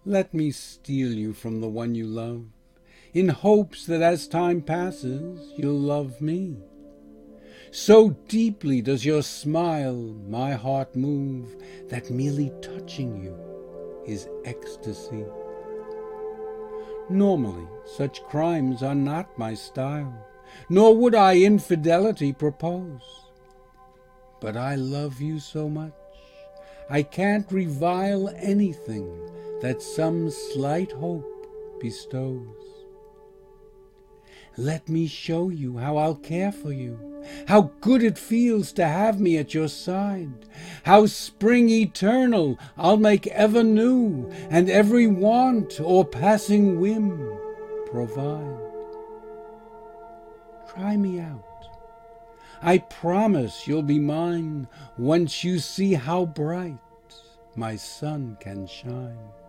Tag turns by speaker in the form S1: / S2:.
S1: Let me steal you from the one you love, in hopes that as time passes you'll love me. So deeply does your smile my heart move, that merely touching you is ecstasy. Normally such crimes are not my style, nor would I infidelity propose. But I love you so much, I can't revile anything that some slight hope bestows. Let me show you how I'll care for you, how good it feels to have me at your side, how spring eternal I'll make ever new, and every want or passing whim provide. Try me out. I promise you'll be mine once you see how bright my sun can shine.